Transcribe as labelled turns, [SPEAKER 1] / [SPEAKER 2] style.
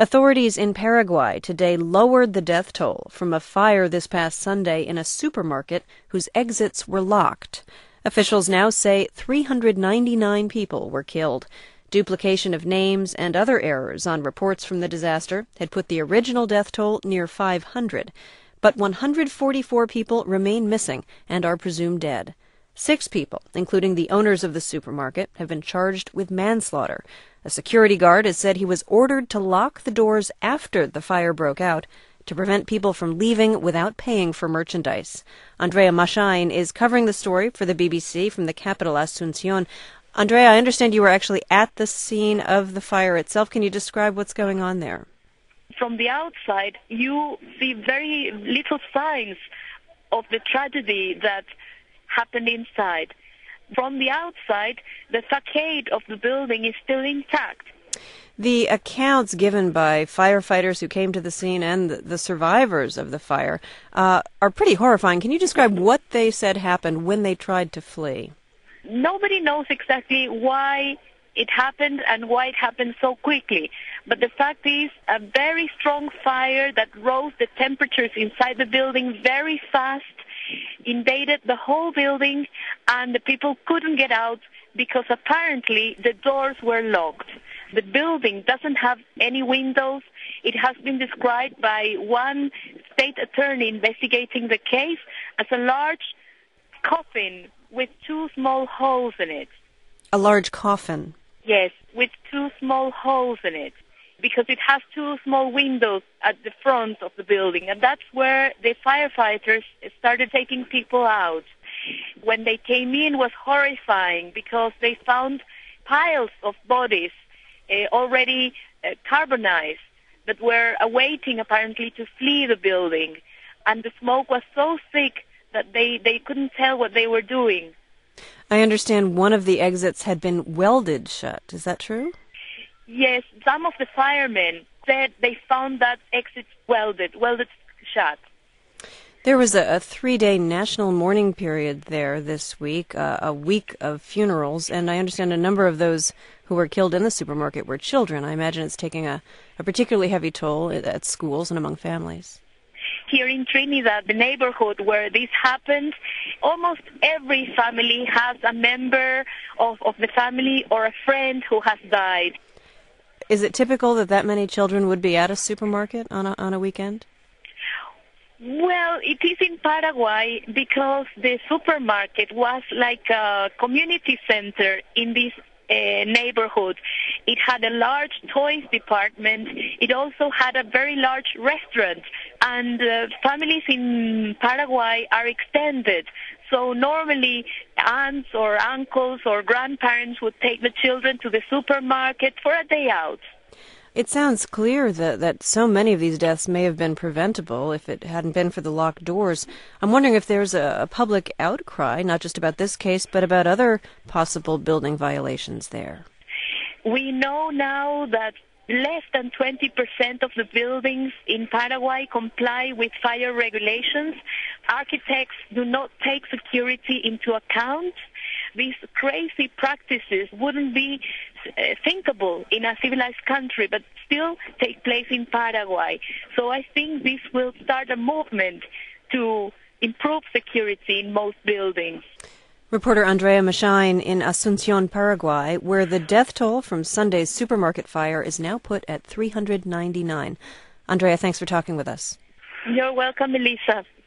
[SPEAKER 1] Authorities in Paraguay today lowered the death toll from a fire this past Sunday in a supermarket whose exits were locked. Officials now say 399 people were killed. Duplication of names and other errors on reports from the disaster had put the original death toll near 500. But 144 people remain missing and are presumed dead. 6 people, including the owners of the supermarket, have been charged with manslaughter. A security guard has said he was ordered to lock the doors after the fire broke out to prevent people from leaving without paying for merchandise. Andrea Mashain is covering the story for the BBC from the capital, Asunción. Andrea, I understand you were actually at the scene of the fire itself. Can you describe what's going on there?
[SPEAKER 2] From the outside, you see very little signs of the tragedy that happened inside. From the outside, the facade of the building is still intact.
[SPEAKER 1] The accounts given by firefighters who came to the scene and the survivors of the fire are pretty horrifying. Can you describe what they said happened when they tried to flee?
[SPEAKER 2] Nobody knows exactly why it happened and why it happened so quickly. But the fact is, a very strong fire that rose the temperatures inside the building very fast, invaded the whole building, and the people couldn't get out because apparently the doors were locked. The building doesn't have any windows. It has been described by one state attorney investigating the case as a large coffin with 2 small holes in it.
[SPEAKER 1] A large coffin?
[SPEAKER 2] Yes, with 2 small holes in it, because it has 2 small windows at the front of the building, and that's where the firefighters started taking people out. When they came in, it was horrifying because they found piles of bodies already carbonized that were awaiting apparently to flee the building, and the smoke was so thick that they couldn't tell what they were doing.
[SPEAKER 1] I understand one of the exits had been welded shut. Is that true?
[SPEAKER 2] Yes, some of the firemen said they found that exit welded shut.
[SPEAKER 1] There was a 3-day national mourning period there this week, a week of funerals, and I understand a number of those who were killed in the supermarket were children. I imagine it's taking a particularly heavy toll at schools and among families.
[SPEAKER 2] Here in Trinidad, the neighborhood where this happened, almost every family has a member of the family or a friend who has died.
[SPEAKER 1] Is it typical that many children would be at a supermarket on a weekend?
[SPEAKER 2] Well, it is in Paraguay because the supermarket was like a community center in this neighborhood. It had a large toys department. It also had a very large restaurant. And families in Paraguay are extended. So normally aunts or uncles or grandparents would take the children to the supermarket for a day out.
[SPEAKER 1] It sounds clear that so many of these deaths may have been preventable if it hadn't been for the locked doors. I'm wondering if there's a public outcry, not just about this case, but about other possible building violations there.
[SPEAKER 2] We know now that less than 20% of the buildings in Paraguay comply with fire regulations. Architects do not take security into account. These crazy practices wouldn't be thinkable in a civilized country, but still take place in Paraguay. So I think this will start a movement to improve security in most buildings.
[SPEAKER 1] Reporter Andrea Mashain in Asunción, Paraguay, where the death toll from Sunday's supermarket fire is now put at 399. Andrea, thanks for talking with us.
[SPEAKER 2] You're welcome, Elisa.